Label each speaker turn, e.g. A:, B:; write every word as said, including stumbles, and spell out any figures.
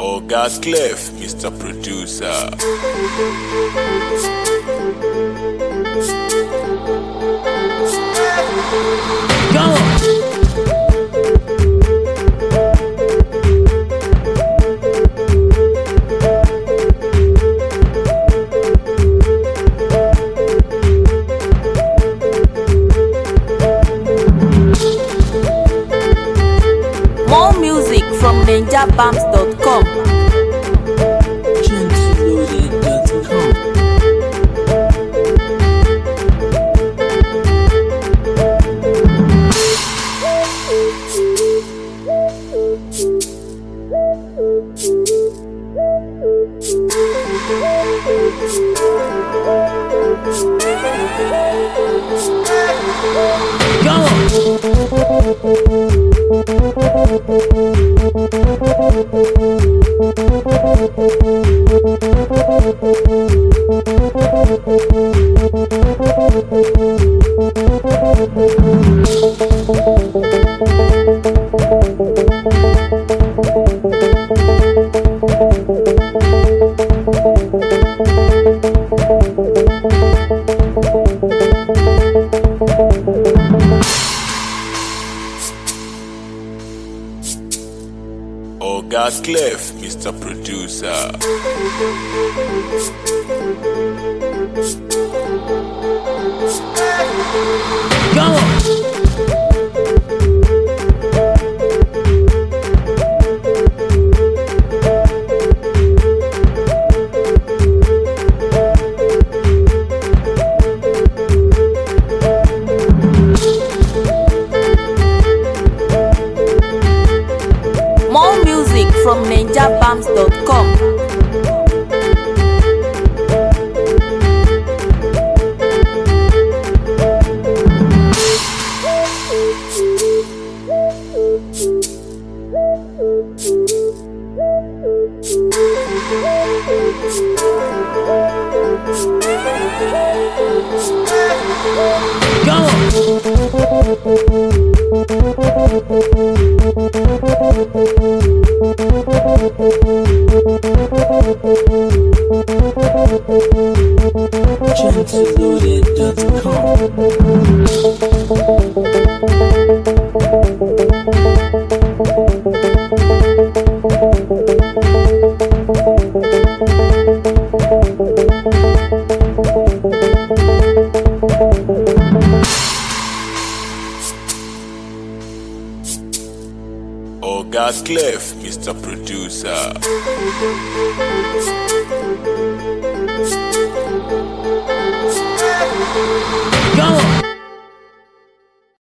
A: Oga Clef, Mister Producer.
B: Go!
C: More music from ninja bams dot com.
B: Gentleloaded dot com.
A: Oga Clef, Mister Producer.
B: Go!
C: More music from ninja bams dot com.
B: Gentleloaded dot com.
A: Oga Clef, Mister Producer.